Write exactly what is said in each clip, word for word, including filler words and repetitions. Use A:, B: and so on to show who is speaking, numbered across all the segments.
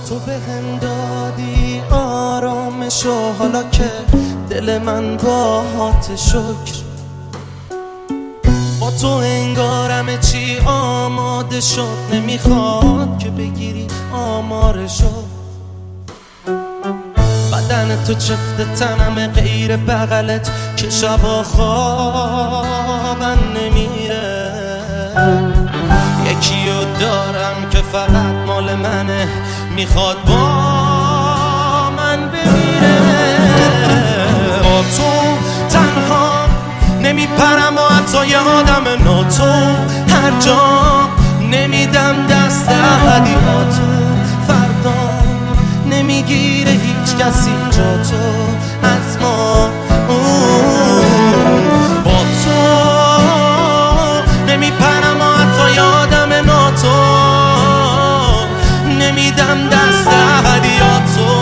A: تو به هم دادی آرامشو، حالا که دل من باهات شکر. با تو انگارم چی آماده شد، نمیخواد که بگیری آمارشو. بدن تو چفت تنم غیر بغلت که شبا خوابم نمیره. یکیو دارم که فقط مال منه، میخواد با من بمیره. با تو تنها نمیپرم و حتی یه آدم ناتو، هر جا نمیدم دست هدیهاتو. فردا نمیگیره هیچ کسی جا تو از ما. با تو نمیپرم و حتی یه آدم ناتو، نمیدم دست هدیهاتو.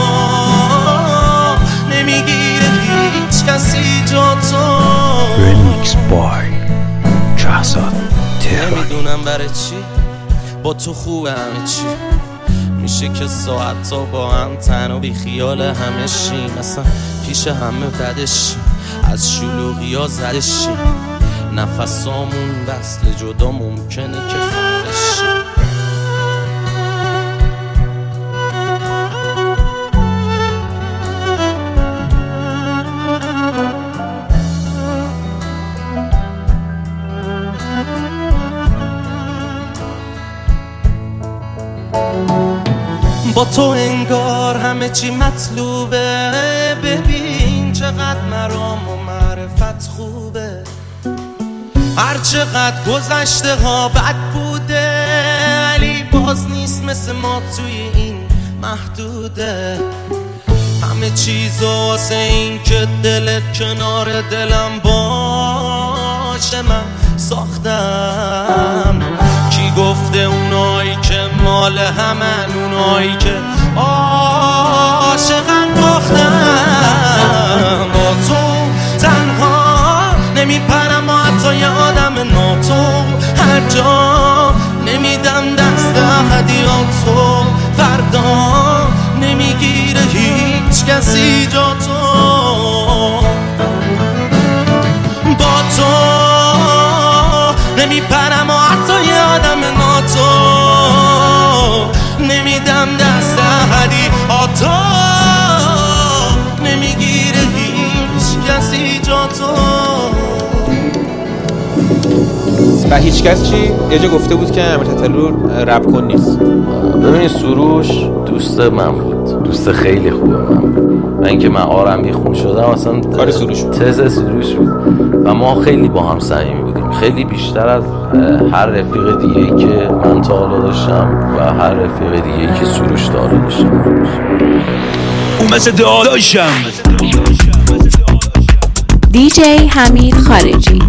A: نمیگیره هیچ کسی جا تو.
B: Remix Boy شهزاد تهرانی.
A: نمیدونم برای چی با تو خوبه همه چی، میشه که ساعت تا با هم تن و بی خیال همه شیم. اصلا پیش همه بدشیم، از شلوغی ها زدشیم. نفسامون وصل جدا ممکنه که خفشیم. با تو انگار همه چی مطلوبه. ببین چقدر مرام و معرفت خوبه. هر چقدر گذشته ها بد بوده، ولی باز نیست مثل ما توی این محدوده. همه چیز واسه این که دلت کنار دلم باشه من ساختم. کی گفته اونایی که مال همن، اونایی که عاشقن باختم. با تو تنها نمیپرم و حتی یه آدم ناتو، هر جا نمیدم دست هدیهاتو. فردا نمیگیره هیچ کسی جا تو. با تو نمیپرم و حتی یه آدم ناتو، نمیدم دست هدیهاتو. نمیگیره هیچ کسی جا تو.
C: و هیچ کس چی؟ یه جا گفته بود که امیر تتلو رپ کن نیست.
D: ببینید سروش دوست من بود، دوست خیلی خوبه من بود. و اینکه من آرمی خون شدم اصلا
C: کار سروش بود،
D: تز سروش بود. و ما خیلی با هم صمیمی بودیم، خیلی بیشتر از هر رفیق دیگه‌ای که من تا حالا داشتم و هر رفیق دیگه‌ای که سروش تا حالا داشتم.
B: اون مثل داداشم.
E: دی جی حمید خارجی.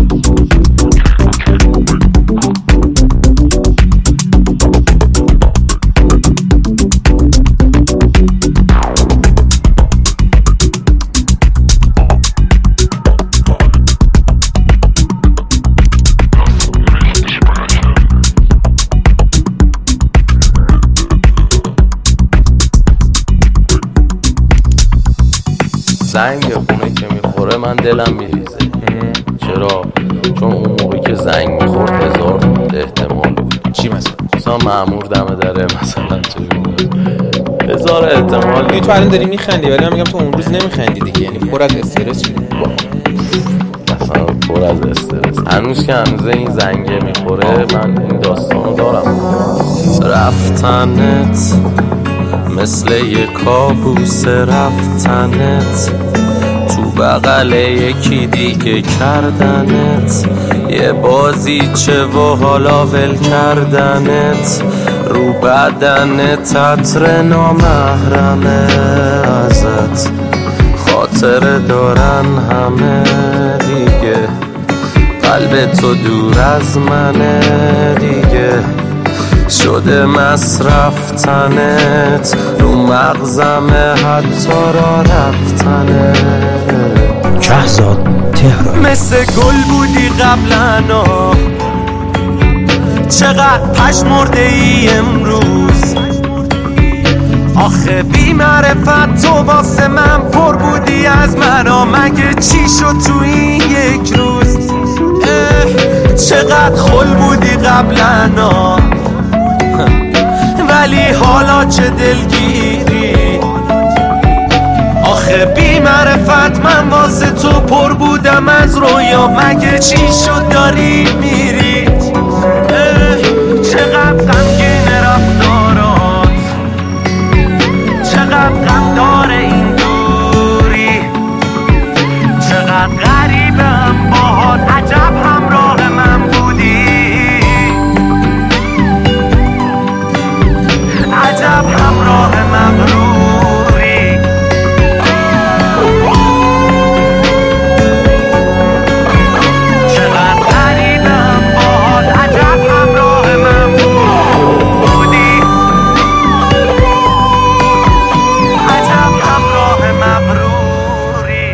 D: زنگ خونه که میخوره من دلم میریزه. چرا؟ چون اون موقعی که زنگ میخورد هزار احتمال بود.
C: چی مثلا؟
D: مثلا مأمور دم دره، مثلا توی هزار احتمال.
C: دیگه تو الان داری میخندی، ولی من میگم تو اون روز نمیخندی دیگه، یعنی پر از استرس شدی.
D: مثلا پر از استرس. هنوز که هنوز این زنگه میخوره من این داستانو دارم. رفتنت مثل یه کابوس، رفتنت تو بغل یکی دیگه کردنت، یه بازیچه و حالا ول کردنت، رو بدنت عطر نامحرمه ازت، خاطر دارن همه دیگه، قلب تو دور از منه دیگه، شده مصرف تنت، رو مغزمه حتی را رفتنت.
B: شهزاد تهرانی.
A: مثل گل بودی قبلنا، چقدر پشمرده ای امروز، آخه بی معرفت تو واسه من پر بودی از منو، مگه چی شد تو این یک روز؟ چقدر خل بودی قبلا ولی حالا چه دلگیری. آخه بی معرفت من واسه تو پر بودم از رویا، مگه چی شد داری میری؟ چقدر غمگین رفتارات، چقدر غم داره این دوری، چقدر غریبم باهات، عجب همراه من بودی، عجب همراه مغروری. چقدر غریبم باهات، عجب همراه من بودی، عجب همراه مغروری.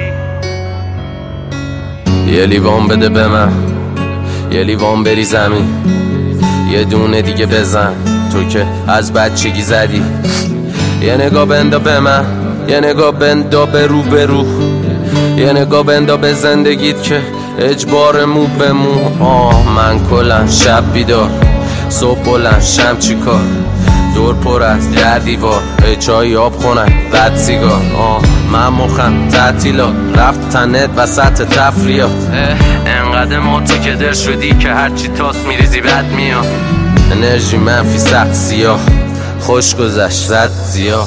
D: یه لیوان بده به من، یه لیوان بری زمین، یه دونه دیگه بزن تو که از بچگی زدی. یه نگاه بندا به من، یه نگاه بندا به رو به رو، یه نگاه بندا به زندگیت که اجبار مو به مو. آه من کلن شب بیدار، صبح بلند شم چی کار، دور پر از در دیوار، ای چای آب خونک بد سیگار. آه من مخم تعطیلات، رفت تنت وسط تفریات، انقدر ما تو که در شدی که هرچی تاس میریزی بد میاد. انرژی منفی سخت سیاه، خوش گذشت رد زیاه.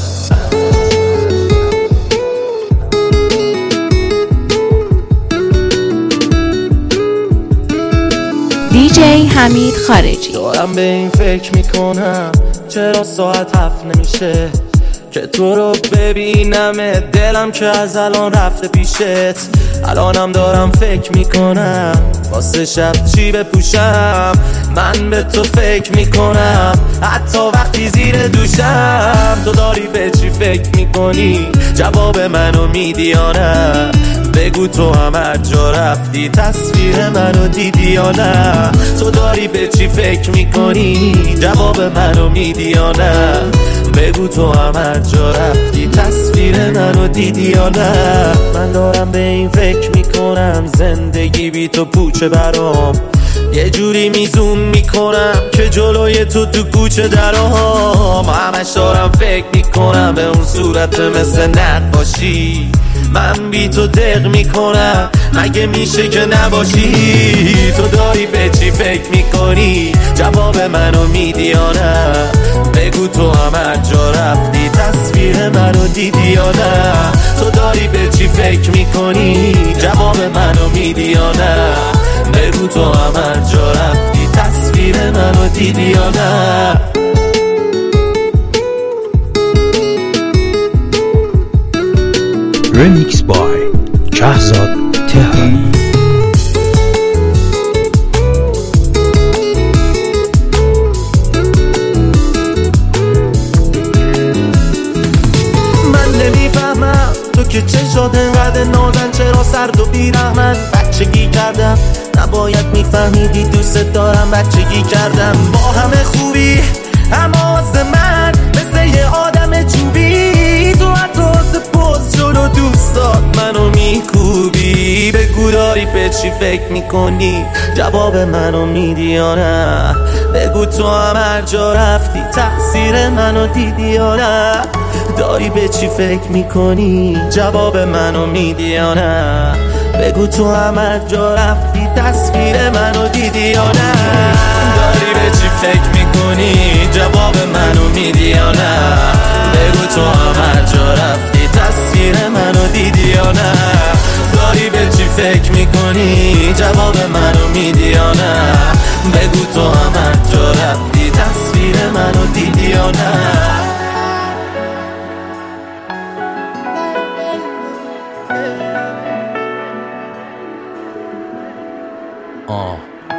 E: دی جی حمید خارجی.
A: دارم به این فکر میکنم چرا ساعت هفت نمیشه که تو رو ببینم، دلم که از الان رفته پیشت. الانم دارم فکر میکنم واسه شب چی بپوشم، من به تو فکر میکنم حتی وقتی زیر دوشم. تو داری به چی فکر میکنی؟ جواب منو میدی یا نه؟ بگو تو هم هر جا رفتی تصویر منو دیدی یا نه؟ تو داری به چی فکر میکنی؟ جواب منو میدی یا نه؟ بگو تو هم هر جا رفتی تصویر منو دیدی یا نه؟ من دارم به این فکر میکنم زندگی بی تو پوچه برام، یه جوری میزوم میکنم که جلوی تو تو کوچه درام. همش دارم فکر میکنم به اون صورت مثل نقاشی، من بی تو دق میکنم مگه میشه که نباشی؟ تو داری به چی فکر میکنی؟ جواب منو میدی یا نه؟ بگو تو هم هر جا رفتی تصویر منو دیدی یا نه؟ تو داری به چی فکر میکنی؟ جواب منو میدی یا نه؟ بگو تو هم هر جا رفتی تصویر منو دیدی یا نه؟
B: Remix by شهزاد تهرانی.
A: من نمیفهمم تو که چه شد انقدر نازن، چرا سرد و بیرحمن؟ بچگی کردم نباید میفهمیدی دوست دارم، بچگی کردم با همه خوبی اما واسه من مثل یه آدم چوبی، تو حتی پوز جلو دوستات منو میکوبی. بگو داری به چی فکر میکنی؟ جواب منو میدی یا نه؟ بگو تو هم هر جا رفتی تأثیر منو دیدی یا نه؟ داری به چی فکر میکنی؟ جواب منو میدی یا نه؟ بگو تو هم هر جا رفتی تصویر منو دیدی یا نه؟ داری به چی فکر میکنی؟ جواب منو میدی یا نه؟ بگو تو هم هر جا رفتی تصویر منو دیدی یا نه؟ داری به چی فکر میکنی؟ جواب منو میدی یا نه؟ بگو تو هم هر جا رفتی تصویر منو دیدی یا نه؟
D: آه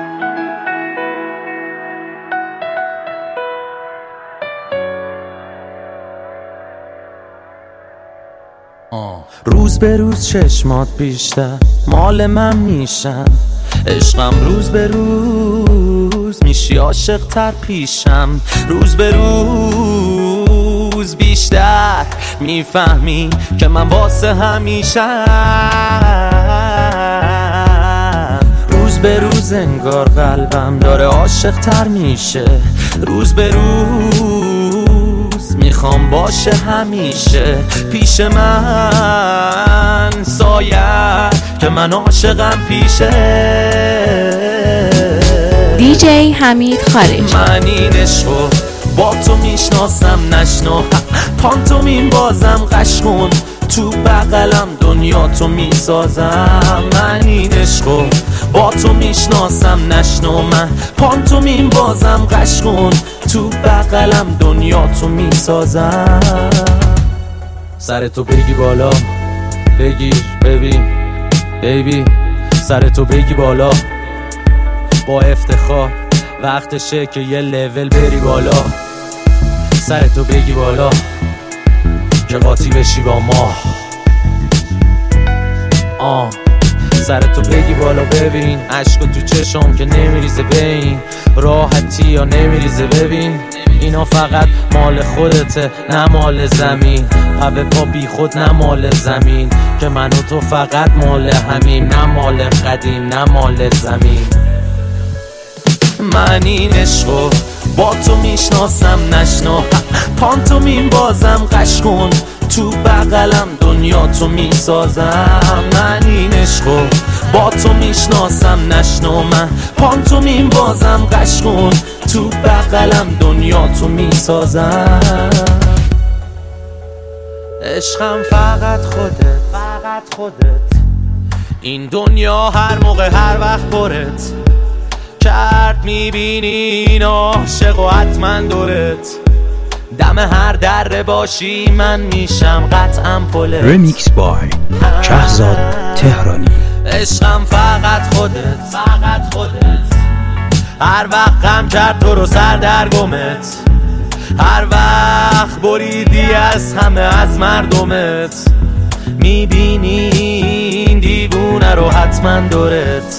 A: آه. روز به روز چشمات بیشتر مال من میشن، عشقم روز به روز میشی عاشق تر پیشم، روز به روز روز بیشتر میفهمی که من واسه همیشه روز به روز انگار قلبم داره عاشق تر میشه روز به روز میخوام باشه همیشه پیش من سایه که من عاشقم پیشه
E: دیجی حمید خارجی.
A: من این عشقو با تو میشناسم نشنا پانتومین بازم قش کن تو بغلم دنیا تو میسازم من این عشقو با تو میشناسم نشنا من پانتومین بازم قش کن تو بغلم دنیا تو میسازم سرتو بگی بالا بگیر ببین بیبی سرتو بگی بالا با افتخار وقتشه که یه لول بری بالا سرتو بگی بالا که قاطی بشی با ما آه سرتو بگی بالا ببین عشقو تو چشم که نمیریزه بین راحتی یا نمیریزه ببین اینا فقط مال خودته نه مال زمین پا پا بی خود نه مال زمین که من و تو فقط مال همین نه مال قدیم نه مال زمین من این عشقو با تو میشناسم نشنا پانتومین بازم قش کن تو بغلم دنیا تو میسازم من این عشقو با تو میشناسم نشنا من پانتومین بازم قش کن تو بغلم دنیا تو میسازم عشقم فقط خودت فقط خودت این دنیا هر موقع هر وقت پرت کرد میبینی این عاشق و حتما دورت دم هر دره باشی من میشم قطعا پلت
B: رمیکس بای کهزاد تهرانی
A: عشقم فقط خودت فقط خودت هر وقت غم کرد تو رو سر در گمت هر وقت بریدی از همه از مردمت میبینی این دیوونه رو حتما دورت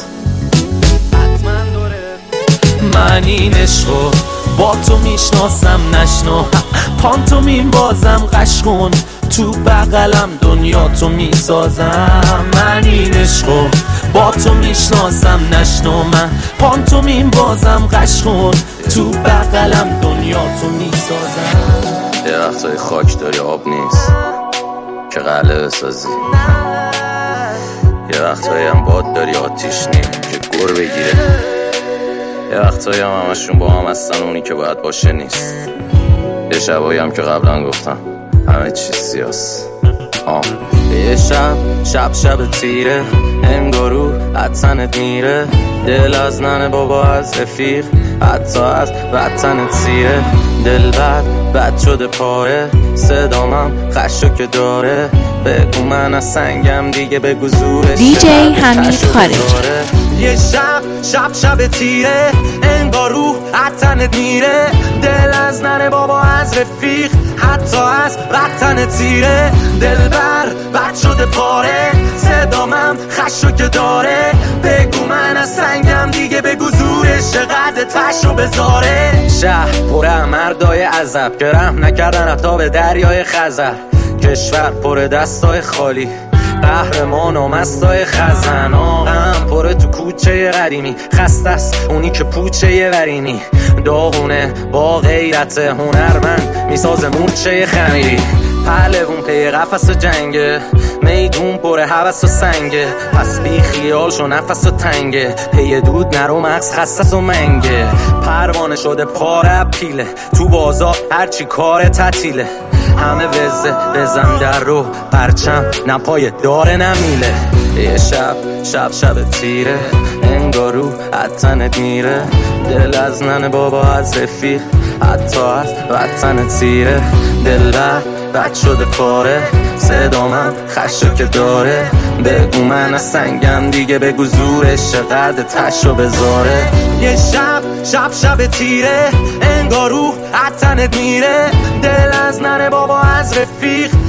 A: من این عشقو با تو میشناسم نشنا پانتومین بازم قش کن تو بغلم دنیا تو میسازم من این عشقو با تو میشناسم نشنا من پانتومین بازم قش کن تو بغلم دنیا تو میسازم
D: یه وقتای خاک داری آب نیست که قلعه بسازی یه وقتایی هم باد داری آتیش نیم که گر بگیره یه وقتایی هم همشون با هم هستن اونی که باید باشه نیست یه شبایی هم که قبلا گفتم همه چیز سیاست آم. یه شب شب شب تیره انگارو حتنت میره دل از ننه بابا از رفیق حتی از وطنت سیره دل بد بد شده پاره صدامم خشو که داره بگو من از سنگم دیگه بگو زورش
E: دیجی حمید خارجی
A: یه شب شب شب تیره انگار روح حتنت میره دل از ننه بابا از رفیق حتی از وطنت سیره دل بر بد شده پاره صدامم خشو که داره بگو من از سنگم دیگه بگو زورش چقدر تشو بذاره شهر پر مردای عذب که رحم نکردن حتی به دریای خزر کشور پر دستای خالی قهرمان و مستای خزن آقم پره تو کوچه قدیمی خسته است اونی که پوچه ورینی داغونه با غیرت هنرمند میسازه مورچه خمیری پهلوون پی قفس جنگه میدون پره هوس و سنگه پس بی خیال شو نفس و تنگه پی دود نرو مغز خستس و منگه پروانه شده پاره پیله تو بازار هرچی کار تعطیله همه وزه بزن در رو پرچم نپای داره نمیله یه شب شب شب تیره انگارو حتنت میره دل از ننه بابا از رفیق حتی از وطنت سیره دل بر بد شده پاره صدامم خشو که داره بگو من از سنگم دیگه بگو زورش چقدر تشو بذاره یه شب شب شب تیره انگار روح حتنت میره دل از ننه بابا از رفیق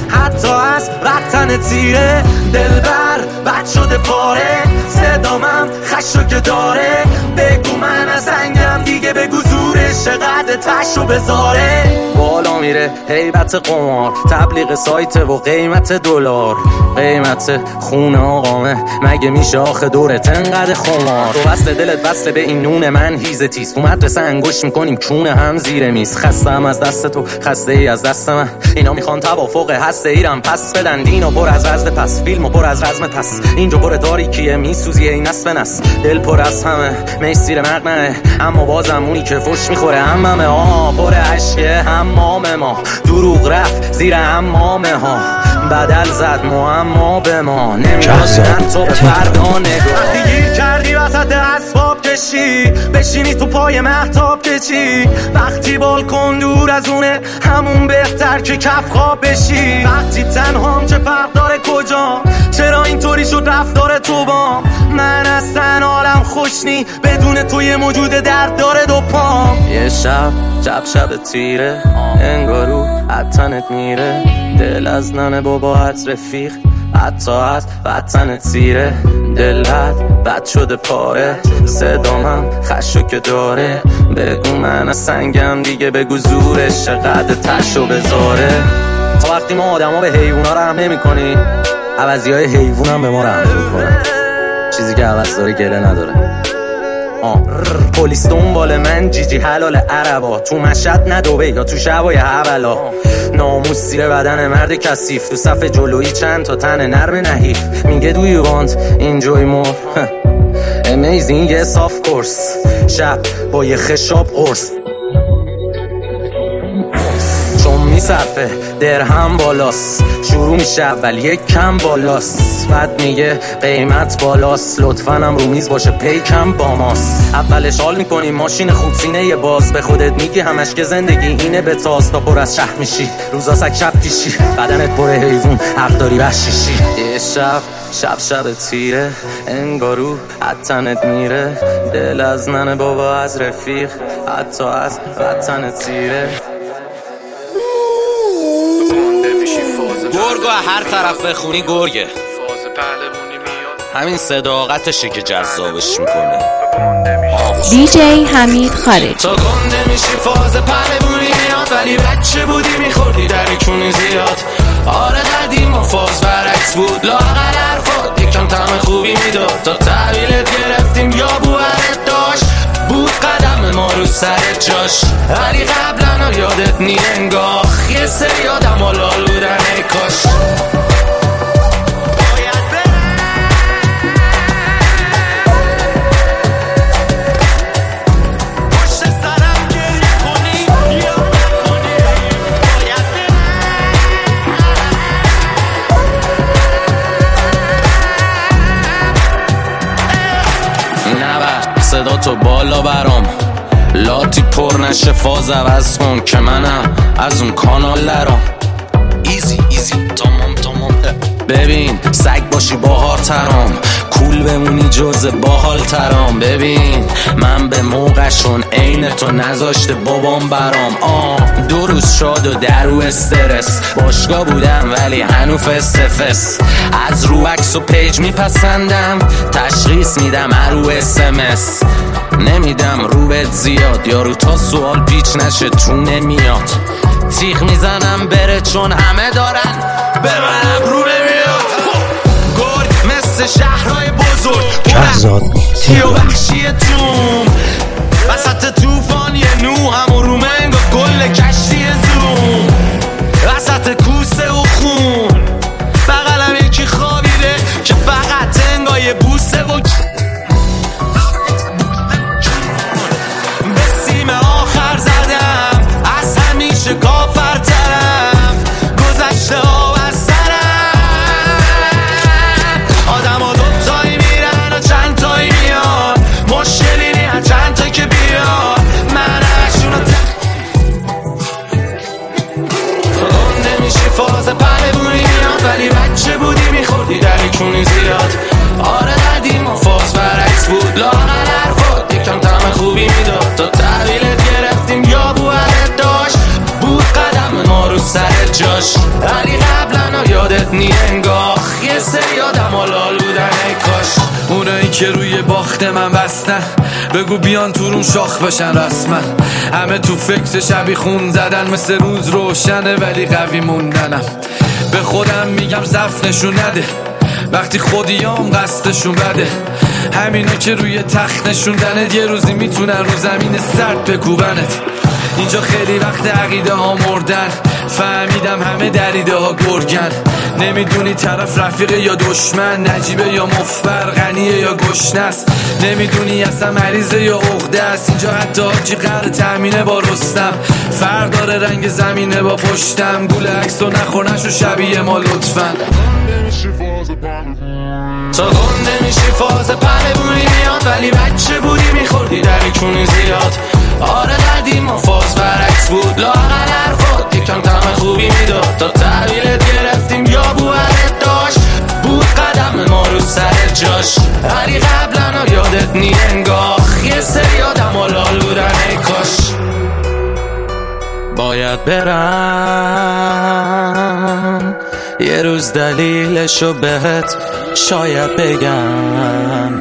A: حتی از وطن تیره. دلبر بد شده پاره، صدامم خشو که داره. بگو من از سنگم دیگه، بگو زورش قد تشو بذاره.
D: بالا میره هیبت قمار، تبلیغ سایت و قیمت دلار. قیمت خون آقامه مگه میشه آخه دورت انقدر خمار؟ تو وصل دلت وصل به این نون من هیزه تیز. تو مدرسه انگوش میکنیم کونه هم زیر میز. خستم از دست تو، خسته ای از دست من. اینا میخوان توافق هسته ایرم پس بدن. دینو پر از رزد پس، فیلمو پر از رزم پس. اینجا پر تاریکیه میسوزی این نصف نس. دل پر از همه میسیر مقنعه، اما بازم اونی که فش میخوره هممه. آه پر عشقه حمام ما، دروغ رفت زیر حمامه ها. بدل زد معما به ما، نمیدونم تو به فردا نگاه.
A: وقتی گیر کردی وسط اسباب کشی، بشینی تو پای مهتاب کشی. وقتی بالکن دور از اونه، همون بهتر که کف خواب بشی. وقتی تنهام چه فرق داره کجا، چرا اینطوری شد رفتار تو با من؟ اصلا حالم خوش نی بدون تو، یه موجود درد داره دو پام.
D: یه شب شب شب تیره، انگارو حتنت میره. دل از ننه بابا رفیق، حتی از وطن تیره. دلت بد شده پاره، صدامم خشو که داره. بگو من از سنگم دیگه، بگو زورش قد تشو بذاره. تا وقتی ما آدم ها به حیوونا رحم نمی کنی، عوضی های حیوون هم به ما رحم نمی کنن. چیزی که عوض داره گله نداره. آه پلیس دنبال من، جیجی حلال عربا. تو مشهد ندوبه یا تو شبای حولا. ناموس زیر بدن مرد کثیف، تو صف جلویی چند تا تن نرم نحیف. میگه do you want enjoy more amazing yes of course. شب با یه خشاب قرص، چون میصرفه درهم بالاست. شروع میشه اول یک کم بالاست، بعد میگه قیمت بالاست. لطفاً هم رو میز باشه پیکم با ماست. اولش حال میکنی ماشین خوب سینه یه باز. به خودت میگی همش که زندگی اینه به تاز. تا پر از شهر میشی روزا سک شب پیشی، بدنت پر حیوون حق داری وحشیشی. یه شب شب شب تیره، انگارو حتنت میره. دل از ننه بابا از رفیق، حتی از وطن تیره.
A: گرگو هر طرف بخونی گرگه، همین صداقتشه که جذابش میکنه.
E: دیجی حمید خارجی.
A: تا گنده میشی فاز پهلوونی میاد، ولی بچه بودی میخوردی در کونی زیاد. آره دردیم و فاز برعکس بود، لاغر حرفات یکم طعم خوبی میداد. تا تحویلت گرفتیم یا بوهرت داشت، بود قدم ما رو سر جاش. ولی قبلا یادت نی انگاه، یه سری آدم ها لال بودن ای کاش.
D: صدا تو بالا برام، لاتی پر نشه فاز عوض کن که منم از اون کانال لرام. ایزی ایزی تمام تمام. ببین سگ باشی باهار ترام، کول بمونی جز باحال ترام. ببین من به موقعشون عین تو نذاشته بابام برام. آه دو روز شاد و در رو استرس، باشگاه بودم ولی هنو فس فس. از رو عکس و پیج میپسندم، تشخیص میدم رو اس ام اس. نمیدم رو بهت زیاد، یارو تا سوال پیچ نشه تو نمیاد. تیغ میزنم بره چون همه دارن به منم رو نمیاد. گرگ مثل شهرهای بزرگ،
B: کهزاد
A: تیو وحشی توم وسط توفان یه نو هم و رومنگ و گل کشتی زوم. وسط کوسه و خون بغلم یکی خوابیده که فقط انگای بوسه و به سیم آخر زدم، از همیشه کافرترم. گذشته ها و سرم، آدم ها دوتایی میرن و چند تایی میان. مشکلی نیم چند تا که بیان، من اشون رو تو گنده میشی فاز پهلوونی میاد، ولی بچه بودی میخوردی در کونی زیاد. آره دردیم و فاز برعکس بود، لاغر حرفات یکم طعم خوبی میداد. تا تحویلت گرفتیم یا بوهرت داشت، بود قدم ما رو سر جاش. ولی قبلا یادت نی انگاه یه سری آدم آلال بودن ای کاش.
F: اونایی که روی باخت من بستن بگو بیان تو روم شاخ باشن رسما. همه تو فکر شبی خون زدن مثل روز روشنه ولی قوی موندنم. به خودم میگم ضعف نشون نده وقتی خودیام قصدشون بده. همینا که روی تخت نشوندنت یه روزی میتونن رو زمین سرد بکوبنت. اینجا خیلی وقت عقیده ها مردن فهمیدم همه دریده ها گرگن. نمیدونی طرف رفیقه یا دشمن، نجیبه یا مفبر، غنیه یا گشنست. نمیدونی اصلا مریضه یا عقده است. اینجا حتی حاجی قرار تأمینه با رستم. فرداره رنگ زمینه با پشتم. گول عکس و نخور نشو شبیه ما لطفا.
A: تا گنده میشی فاز پهلوونی میاد ولی بچه بودی میخوردی دری کونی زیاد. آره قدیم ما فاز برعکس بود لاغر حرفات یکم طعم خوبی میداد. تا تحویلت گرفتیم یا بوهرت داشت بود قدم ما رو سر جاش. ولی قبلا یادت نی انگاه یه سری آدم آلال بودن ای کاش. باید برم یه روز دلیلشو بهت شاید بگم.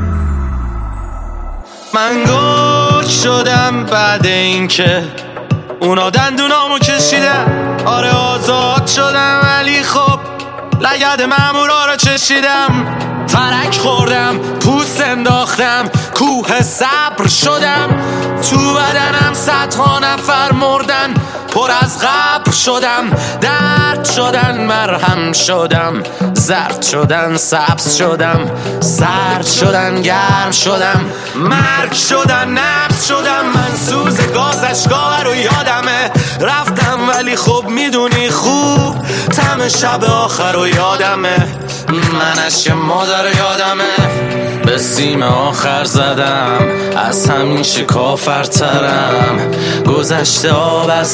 A: من گل شدم بعد این که اونا دندونامو کشیدن. آره آزاد شدم ولی خب لگد مامورا رو چشیدم. ترک خوردم پوست انداختم کوه صبر شدم. تو بدنم صدها نفر مردن پر از قبر شدم. درد شدن مرهم شدم زرد شدن سبز شدم. سرد شدن گرم شدم مرگ شدن نبض شدم. من سوز گاز اشکا رو یادمه رفتم ولی خب میدونی خوب طعم شب آخر رو یادمه. من اشک مادر یادمه به سیم آخر زدم از همین شکافرترم گذشته آب از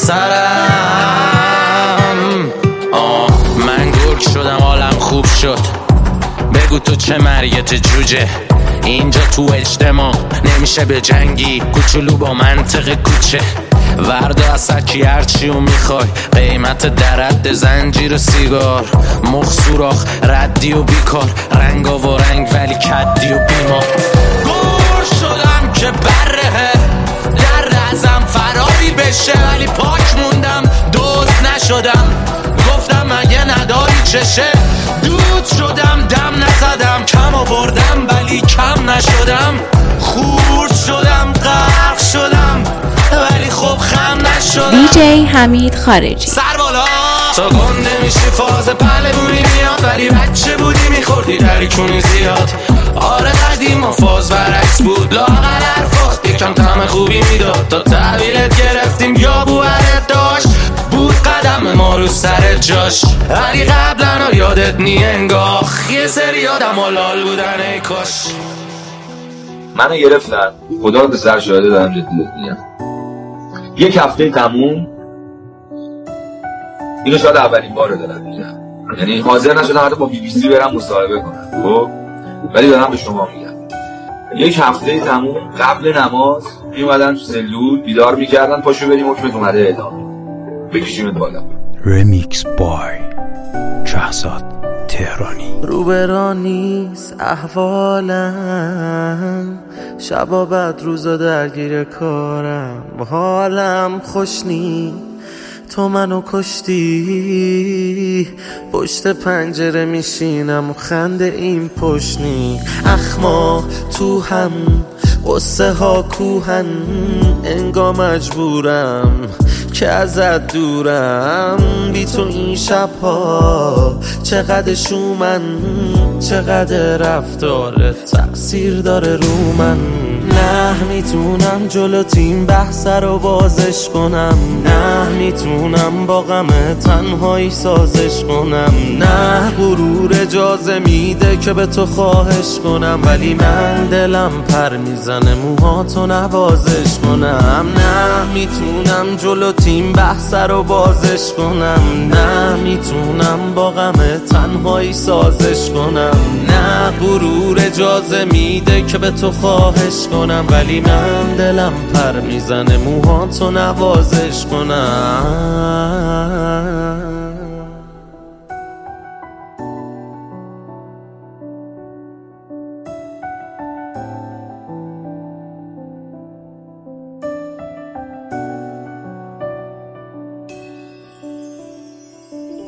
A: سرم. آه من گل شدم حالم خوب شد. بگو تو چه مریت جوجه اینجا تو اجتماع نمیشه به جنگی کوچولو با منطق کوچه. وردا از سکی هرچی و میخوای قیمت درد زنجیر و سیگار. مخ سوراخ ردی و بیکار رنگا و رنگ ولی کدی و بیمار. گور شدم که بره در ازم فراری بشه ولی پاک موندم دوست نشدم. گفتم مگه نداری چشه دود شدم دم نزدم کم آوردم ولی کم نشدم. خورد شدم غرق شدم ولی خب خم نشدم.
E: دیجی حمید خارجی
A: سر بالا تا گنده میشی فاز پهلوونی میاد ولی بچه بودی میخوردی دری کونی زیاد. آره قدیم ما فاز برعکس بود لاغر حرفات یکم طعم خوبی میداد. تا تحویلت گرفتیم یا بوهرت داشت بود قدم ما رو سر جاش. ولی قبلا یادت نی انگاه یه سری آدم آلال بودن ای کاش.
G: منو گرفتن خدا رو به سر شاهده دارم جدی میگم. یک هفته تموم اینو شاید اولین باره دارم میگم. یعنی حاضر نشدم حتی با بی بی سی برم مصاحبه کنم خب ولی دارم به شما میگم. یک هفته تموم قبل نماز میومدن تو سلول بیدار میکردن پاشو بریم حکمت اومده اعلام بکشیمت بالا.
B: رمیکس بای شهزاد تهرانی.
A: روبرا نیست احوالم شبا بعد روزا درگیر کارم. حالم خوش نی تو منو کشتی. پشت پنجره میشینم و خنده این پشنی. اخما تو هم قصه ها کوهن انگا مجبورم که ازت دورم. بی تو این شبها چقدر شومن چقدر رفتارت تأثیر داره رو من. نه میتونم جلو تیم بحث رو بازش کنم. نه میتونم با غم تنهایی سازش کنم. نه غرور اجازه میده که به تو خواهش کنم ولی من دلم پر میزنه موهاتو نوازش کنم. نه میتونم جلو تیم بحث رو بازش کنم. نه میتونم با غم تنهایی سازش کنم. نه غرور اجازه میده که به تو خواهش کنم ولی من دلم پر میزنه موهاتو نوازش کنم.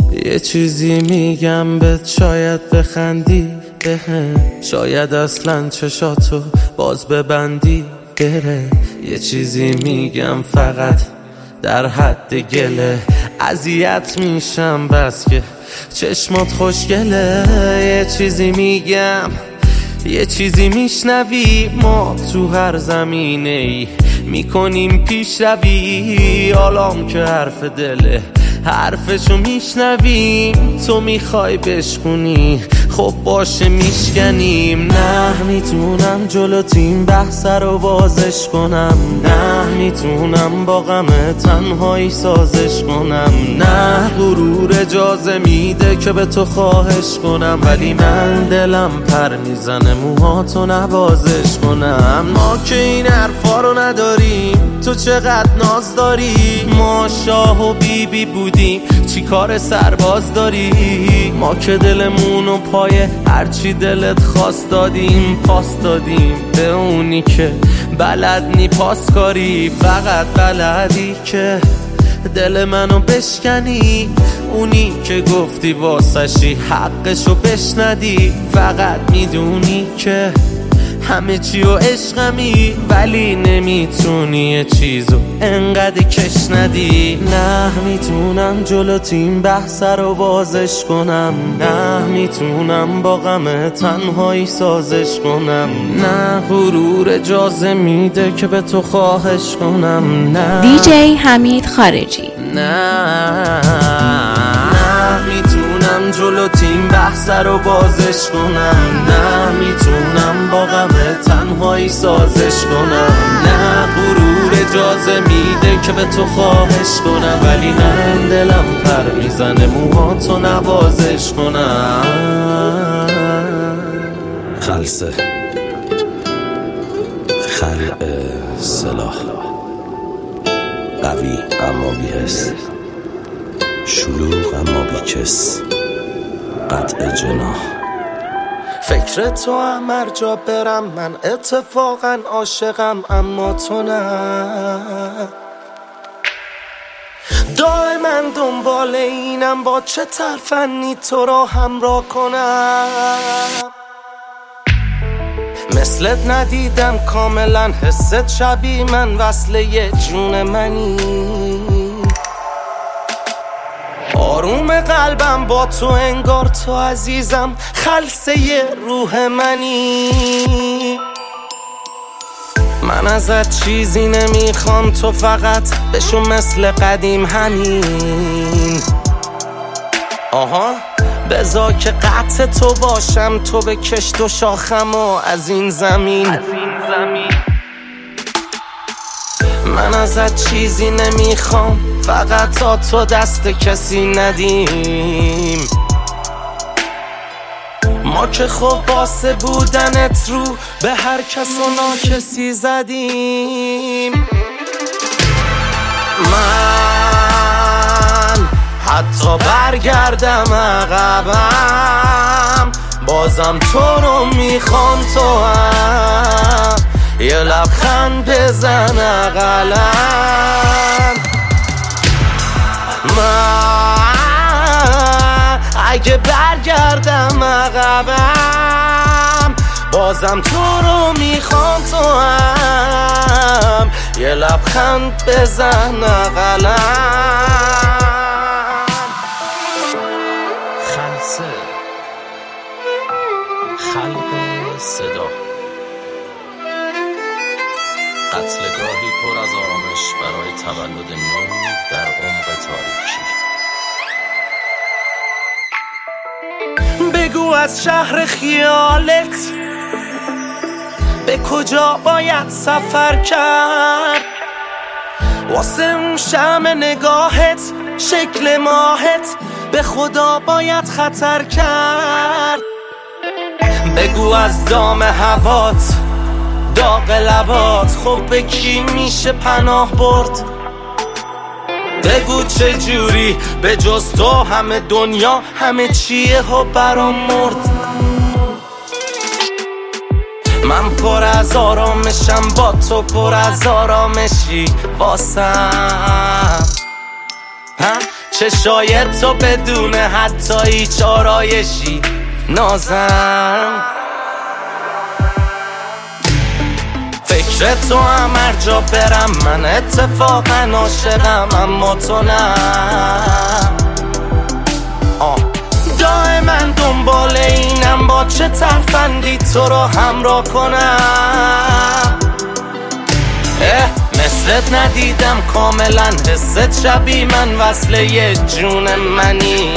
A: یه چیزی میگم بهت شاید بخندی بهم، شاید اصلا چشاتو باز ببندی بره. یه چیزی میگم فقط در حد گله، اذیت میشم بس که چشمات خوشگله. یه چیزی میگم یه چیزی میشنوی، ما تو هر زمینه ای میکنیم پیش روی. حالام که حرف دله حرفشو میشنویم، تو میخوای بشکنی خب باشه میشکنیم. نه میتونم جلو تیم بحث رو بازش کنم، نه میتونم با غم تنهایی سازش کنم. نه غرور اجازه میده که به تو خواهش کنم، ولی من دلم پر میزنه موهاتو نوازش کنم. ما که این حرفا رو نداریم، تو چقدر ناز داری. ما شاه و بیبی بی بودیم چی کار سرباز داری. ما که دلمونو پای هرچی دلت خواست دادیم، پاس دادیم به اونی که بلد نی پاس کاری. فقط بلدی که دل منو بشکنی، اونی که گفتی واسشی حقشو بشندی. فقط میدونی که همه چی و عشقمی، ولی نمیتونی یه چیزو انقدر کش ندی. نه میتونم جلو تیم بحث رو بازش کنم، نه میتونم با غم تنهایی سازش کنم. نه غرور اجازه میده که به تو خواهش کنم. نه
E: دیجی حمید خارجی.
A: نه نه میتونم جلو تیم بحث رو بازش کنم، نه میتونم با غم تنهایی سازش کنم. نه غرور اجازه میده که به تو خواهش کنم، ولی من دلم پر میزنه موهاتو نوازش کنم.
D: خلصه خلق سلاح، قوی اما بی‌حس، شلوغ اما بی‌کس، قطع جناح.
A: فکر تو هم هر جا برم من اتفاقا عاشقم، اما تو نه. دائما دنبال اینم با چه ترفنی تو را همراه کنم. مثلت ندیدم کاملا، حست شبیه من، وصله یه جون منی. آروم قلبم با تو انگار تو عزیزم، خلصه یه روح منی. من ازت چیزی نمیخوام، تو فقط بشو مثل قدیم همین. آها بذار که قطع تو باشم، تو به کشت و شاخم و از این زمین, از این زمین. من ازت چیزی نمیخوام، فقط تا تو دست کسی ندیم. ما که خب واسه بودنت رو به هر کس و ناکسی زدیم. من حتی برگردم عقبم، بازم تو رو میخوام، تو هم یه لبخند بزن اقلم. من اگه برگردم عقبم، بازم تو رو میخوام، تو هم یه لبخند بزن اقلم. خلصه خلق صدا، قتلگاهی پر از آرامش برای تولد نور در عمق تاریکی. بگو از شهر خیالت به کجا باید سفر کرد، واسه اون شمع نگاهت، شکل ماهت، به خدا باید خطر کرد. بگو از دام هوات، داغ لبات، خب به کی میشه پناه برد؟ بگو چه جوری به جز تو همه دنیا همه چیه ها برام مرد. من پر از آرامشم، با تو پر از آرامشی واسم. چشای تو بدون حتی هیچ آرایشی نازم. فکر تو هم هر جا برم من اتفاقا عاشقم، اما تو نه. دائما دنبال اینم با چه ترفندی تو رو همراه کنم. اه مثلت ندیدم کاملا، حست شبیه من وصل یه جون منی.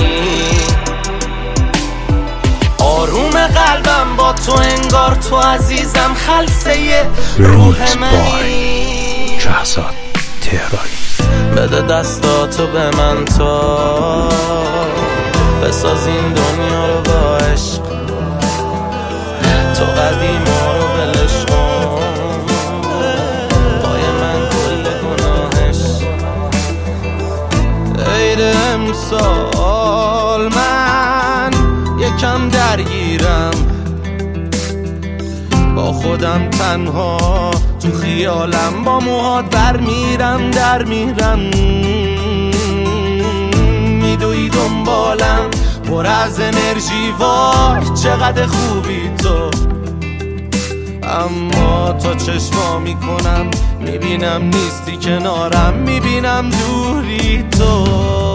A: آروم قلبم با تو انگار تو عزیزم، خلصه روح منی.
B: شهزاد تهرانی.
A: بده دستاتو به من تا بساز این دنیا رو با عشق، تو قدیما رو بلش کن، پای من کل گناهش. عید امسال من یکم درگیرم، با خودم تنها تو خیالم، با موهات بر میرم در میرم، میدوی دنبالم پر از انرژی. وای چقدر خوبی تو، اما تا چشما میکنم میبینم نیستی کنارم، میبینم دوری تو.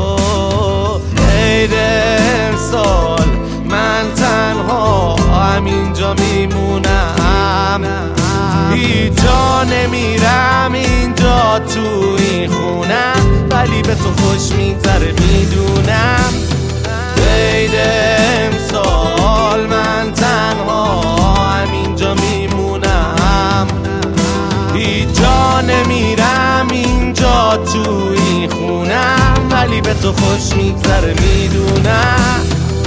A: عید امسال من تنها همینجا میمونم، هیچ جا نمیرم اینجا تو این خونم، ولی به تو خوش میگذره میدونم. عید امسال من تنها همینجا میمونم، هیچ جا نمیرم اینجا تو این خونم، ولی به تو خوش میگذره میدونم.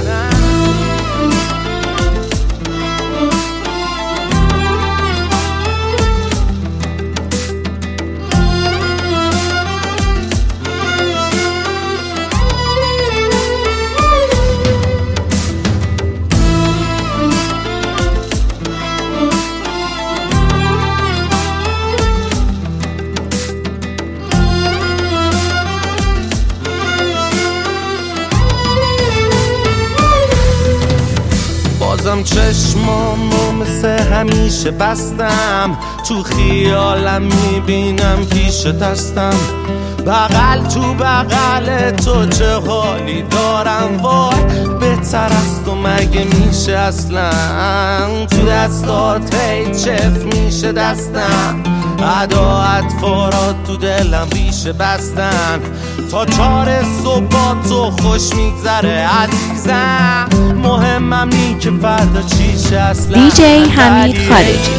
A: بازم چشمامو مثل همیشه بستم، تو خیالم میبینم پیش دستم، بغل تو بغل تو چه حالی دارم. وای بهتر از تو مگه میشه اصلا، تو دستات هی چف میشه دستم، ادا اطفارات تو دلم ریشه بستن، تا چار صبح تو خوش میگذره عزیزم. مهمم نی که فردا چیشه اصلا.
E: دی جی حمید خارجی.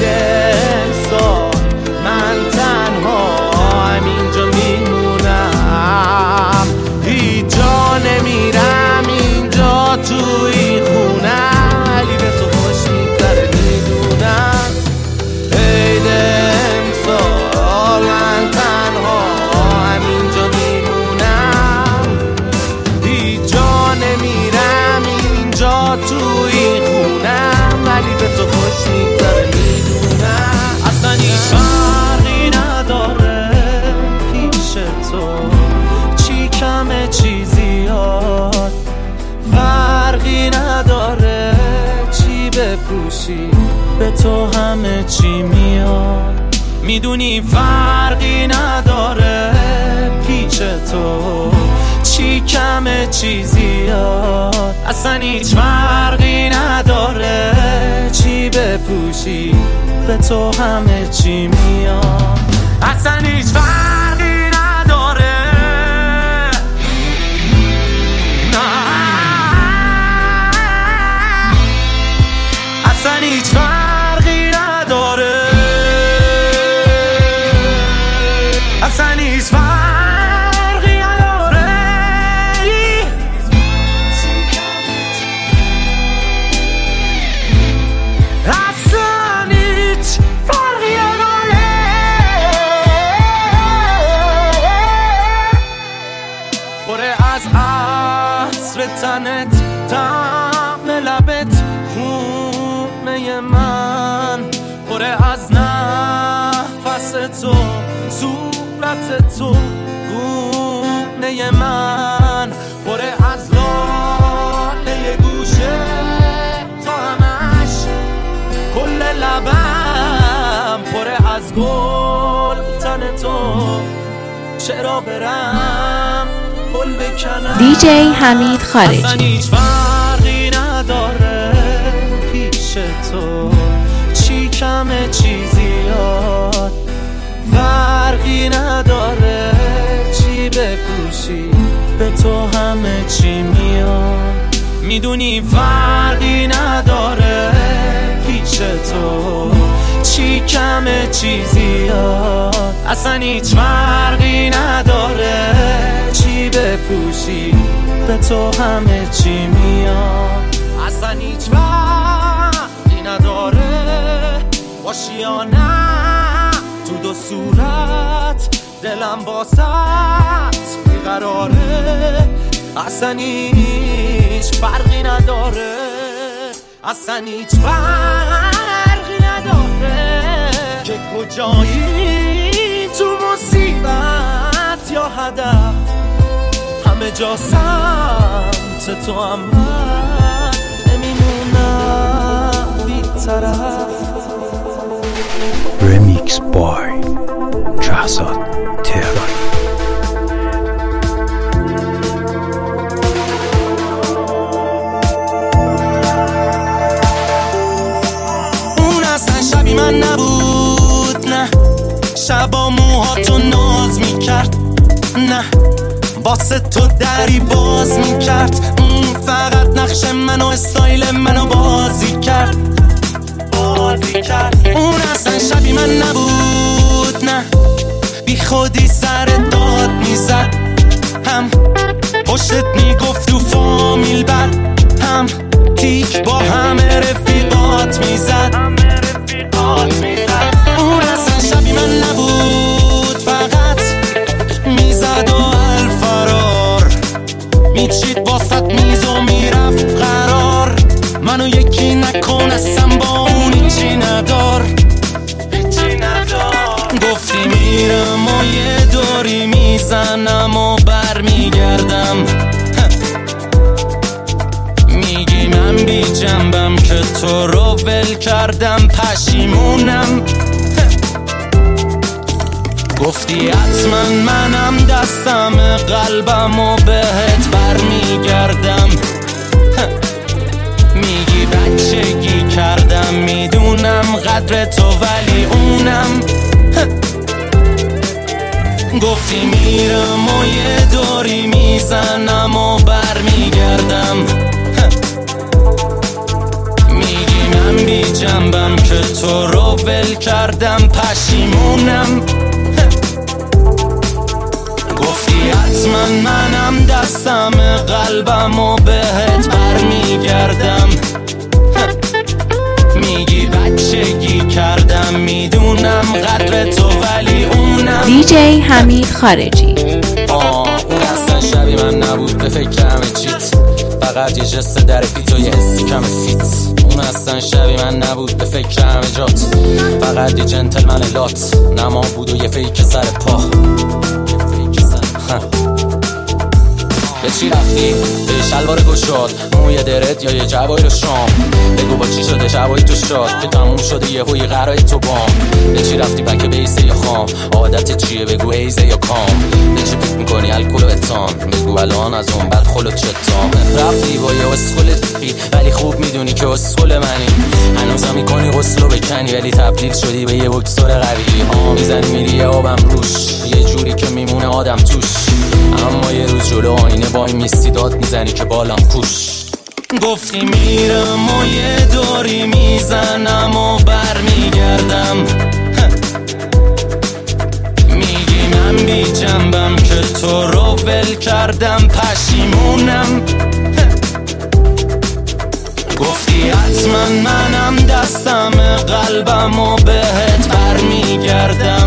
A: من تنها همینجا میمونم، هیچ جا نمیرم اینجا تو این خونم، ولی به تو خوش میگذره میدونم. عید امسال من تنها همینجا میمونم، هیچ جا نمیرم اینجا تو این خونم، ولی به تو خوش میگذره میدونم. اصلا هیچ فرقی نداره پیش تو، چی کمه چی زیاد، فرقی نداره چی بپوشی، به تو همه چی میاد. میدونی فرقی نداره پیش تو، چی کمه چی زیاد، اصلا هیچ فرقی نداره چی بپوشی، به تو همه چی میاد. اصلا هیچ فرقی نداره، نه اصلا هیچ فرقی نداره، اصلا هیچ فرقی نداره، اصلا هیچ فرقی نداره. پره از عطر تنت، طعم لبت، خونه من، پره از نفس تو، صورت تو، گونه من، چرا برم پل بکنم.
E: دیجی حمید خارجی.
A: اصلا هیچ فرقی نداره پیش تو چی کمه چی زیاد، فرقی نداره چی بپوشی به تو همه چی میاد. میدونی فرقی نداره پیش تو چی کمه چی زیاد، اصلا هیچ فرقی نداره چی بپوشی به تو همه چی میاد. اصلا هیچ فرقی نداره باشی یا نه تو دو صورت دلم باست بیقراره. اصلا هیچ فرقی نداره، اصلا هیچ فرقی نداره که کجایی تو مصیبت یا هدف، همه جا سمت تو هم من نمیمونم بی طرف.
B: رمیکس بای شهزاد تهرانی.
A: شبی من نبود، نه شبا موهاتو ناز میکرد، نه واسه تو دری باز میکرد، فقط نقش منو استایل منو بازی کرد بازی کرد. اون اصلا شبی من نبود، نه بی خودی سر داد میزد، هم پشتت میگفت تو فامیل بد، هم تیک با همه رفیقات میزد. اون اصلا شبی من نبود، فقط میزد و الفرار میچید واسط میز و میرفت قرار. منو یکی نکن اصلا با اون هیچی ندار هیچی ندار. گفتی میرم و یه دوری میزنم و بر میگردم، میگی من بی جنبم که تو رو ول کردم پشیمونم. گفتی حتما منم دستم قلبم و بهت بر میگردم، میگی بچگی کردم میدونم قدر تو ولی اونم. گفتی میرم و یه دوری میزنم و بر میگردم، میگی من بی جنبم که تو رو ول کردم پشیمونم. گفتی حتما منم دستم قلبم و بهت بر میگردم، میگی بچگی کردم میدونم قدر تو ولی اونم.
E: دیجی حمید خارجی.
A: آه اون اصلا شبی من نبود به فکر همه چیت، فقط یه جست در پیت و یه حسی کم فیت. اون اصلا شبی من نبود به فکر همه جات، فقط یه جنتلمن لات نما بود و یه فیک سر پا. به چی رفتی؟ به شلوار گشاد موی درت یا یه جوای رو شام؟ بگو با چی شده جوای تو شاد که تموم شده یه هوی قرای تو بام؟ به چی رفتی بک بیسه یا خام؟ عادت چیه بگو هیزه یا کام؟ به چی فکر میکنی الکل و اتام؟ بگو الان از اون بعد خلوت چتام. رفتی با یه اسخول دیگی ولی خوب میدونی که اسخول منی، هنوزم میکنی غسلو بکنی ولی تبدیل شدی به یه بکسور قوی. ها میزنی میری یه آبم روش یه جوری که میمونه آدم توش، اما یه روز جلو آینه وای میستی داد میزنی که بالام کوش. گفتی میرم و یه دوری میزنم و بر میگردم، میگی من بی جنبم که تو رو ول کردم پشیمونم. گفتی حتما منم دستم قلبم و بهت بر میگردم،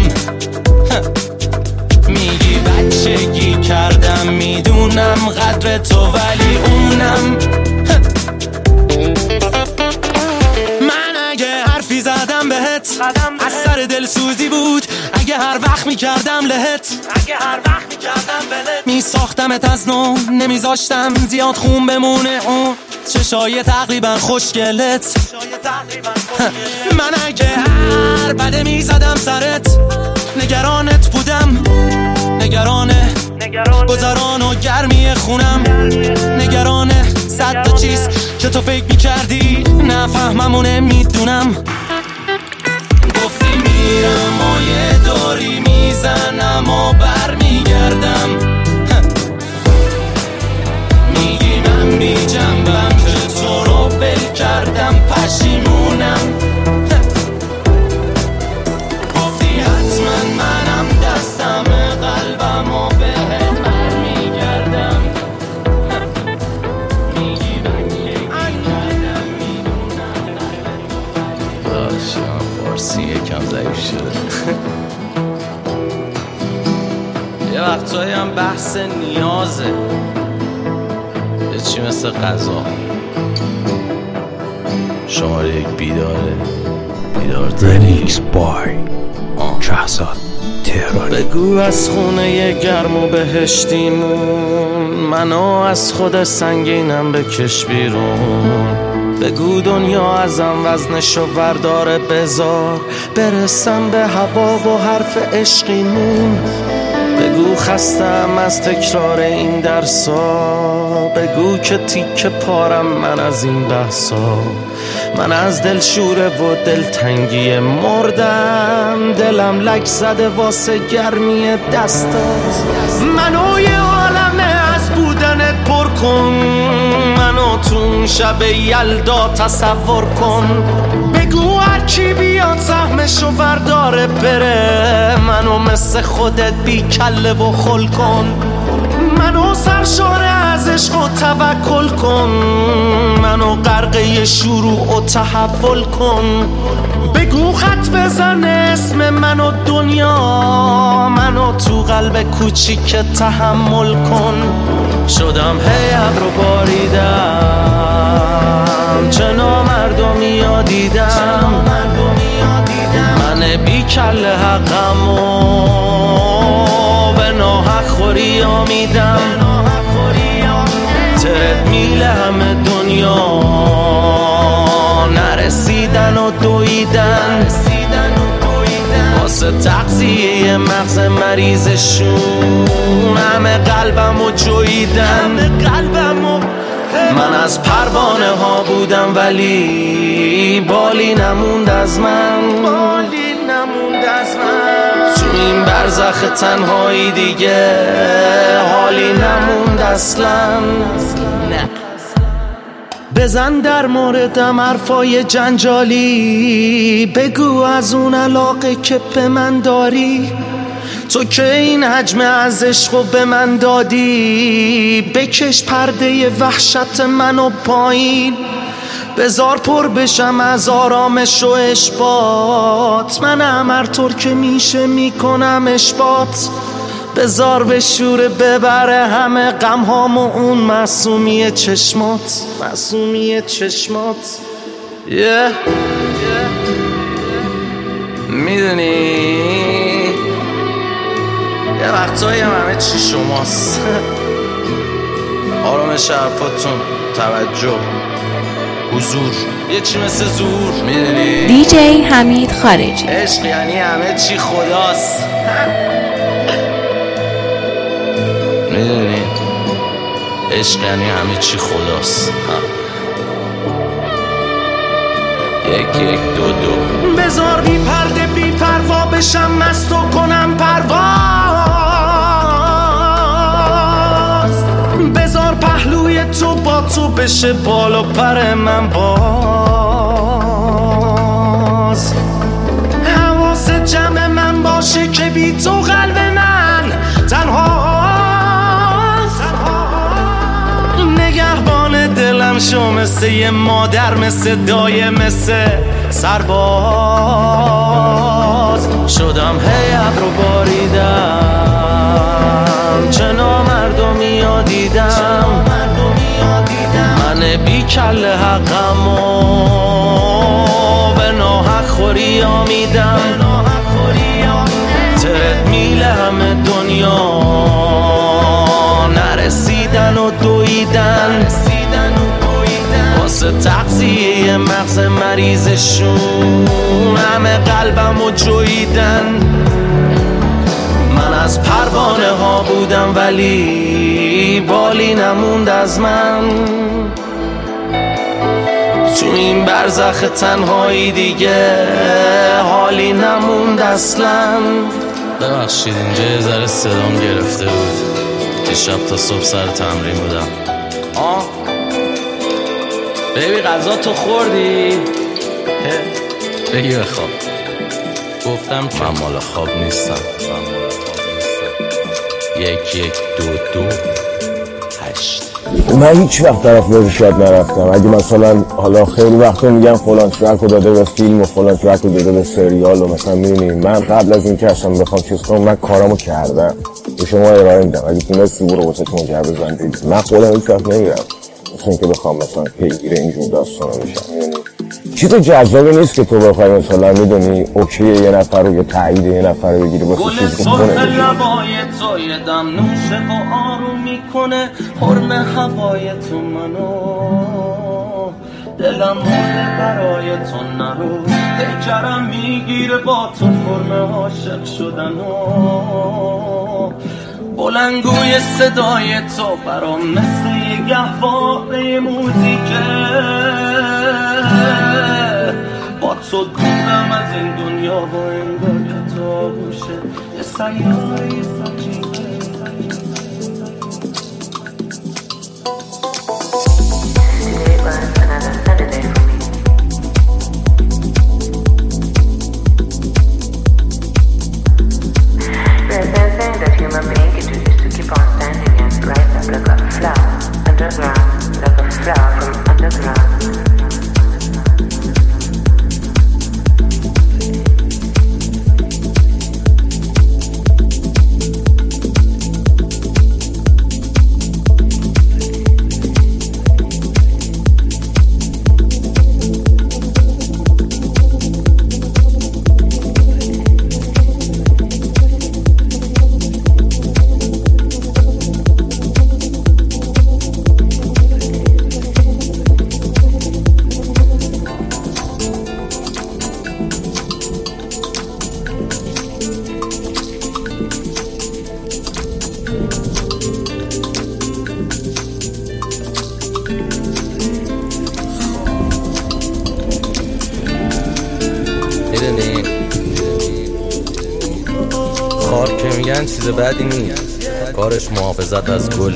A: میگی بچگی کردم میدونم قدر تو ولی اونم. من اگه حرفی زدم بهت از سر دلسوزی بود، اگه هر وقت میکردم لهت اگه هر وقت میکردم بلت میساختمت از نو، نمیذاشتم زیاد خون بمونه اون چشای تقریبا خوشگلت. من اگه هر بده میزدم سرت، نگرانت بودم نگرانه گذران و گرمی خونم، نگرانه صد تا چیز که تو فکر میکردی نفهمم و نمیدونم. گفتی میرم و یه داری میزنم و بر میگردم، میگی من بی جنبم که تو رو بل کردم پشیمونم. گفتی حتما منم دستم قلبم و بهت بر میگردم، میگی من که کردم میدونم. داشتم فارسی یکم ضعیف شده. یه وقتایی هم بحث نیازه، یه چی مثل غذا. شماره یک بیداره، بیدار
B: رمیکس بای شهزاد تهرانی.
A: بگو از خونه گرم و بهشتیمون منو از خود سنگینم بکش بیرون. بگو دنیا ازم وزنشو ورداره بذار برسم به هوا و حرف عشقیمون. بگو خستم از تکرار این درسا، بگو که تیک پارم من از این بحثا. من از دل شوره و دلتنگی مردم، دلم لک زده واسه گرمی دستات. منو یه عالمه از بودنت پر کن، منو تو شب یلدا تصور کن. بگو هرکی بیاد سهمشو ورداره بره، منو مثل خودت بی کله و خل کن. منو سرشاره از عشق و توکل کن، منو غرقه شروع و تحول کن. بگو خط بزن اسم منو دنیا، منو تو قلب کوچیک تحمل کن. شدم هی ابرو باریدم، چه نامردمی ها دیدم، من بی کل حقم و به ناحق خوری آمیدم. ترد میل همه دنیا نرسیدن و دویدن، واسه تغذیه مغز مریضشون همه قلبم و جویدن. من از پروانه ها بودم ولی بالی نموند از من، تو این برزخ تنهایی دیگه حالی نموند اصلا. بزن در موردم حرفای جنجالی، بگو از اون علاقه که به من داری. تو که این حجم از عشقو به من دادی، بکش پرده وحشت منو پایین. بذار پر بشم از آرامش و اشباط، منم هر طور که میشه میکنم اشباط. بذار به شور ببره همه غم هام و اون معصومی چشمات، معصومی چشمات. yeah. yeah. میدونی یه وقتایی هم همه چی شماست. آرامش حرفاتون، توجه، حضور، یه چی مثل زور. میدونی
E: دی جی حمید خارجی.
A: عشق یعنی همه چی خداست. میدونی عشق یعنی همه چی خداست. یک یک دو دو. بذار بی پرده بی پروا بشم مست و کنم پرواز. بذار پهلوی تو با تو بشه بال و پر من باز. حواس جمع من باشه که بی تو قلب من تنهاست. نگهبان دلم شو مثل یه مادر، مثل دایه، مثل سرباز. شدم هی ابرو باریدم، چه نامردمی ها دیدم، من بی کل حقم و به ناحق خوری آمیدم. ترد میل همه دنیا نرسیدن و دویدن، واسه تغذیه مغز مریضشون همه قلبم و جویدن. من از پروانه ها بودم ولی بالی نموند از من، تو این برزخ تنهایی دیگه حالی نموند اصلا. ببخشید اینجا یه ذره صدام گرفته بود، دیشب تا صبح سر تمرین بودم. آه بیبی غذا تو خوردی؟ بگی بخواب. گفتم که من مال خواب نیستم، من مال خواب نیستم. یک یک دو دو هشت.
H: من هیچ وقت طرف ارشاد نرفتم. اگه مثلا حالا خیلی وقتا میگن فلان ترک رو داده به فیلم و فلان ترک رو داده به سریال و مثلا میبینیم، من قبل از اینکه اصلا بخوام چیز کنم من کارامو کردم، به شما ارائه میدم. اگه تونستی برو واسه تو مجرد بزن. من خودم هیچ وقت نمیرم مثلا اینکه بخوام مثلا پیگیر اینجور داستانا بشم. چیز جذابی نیست که تو بخوای مثلا میدونی اوکی یه نفر رو یا تایید یه نفر رو بگیری بخواد چیز کنه. گل سرخ لبای تو یه دم نوشه و آروم میکنه، حرم هوای تو منو، دلم مونه برای تو نرو، پیکرم میگیره با تو فرم عاشق شدن و بلندگوی صدای تو برام مثل یه گهواره موزیکه، با تو دورم از این دنیا و انگار که تو آغوشه یه سیاره یه سجیده.
A: خار که میگن چیز بدی نیست، کارش محافظت از گل،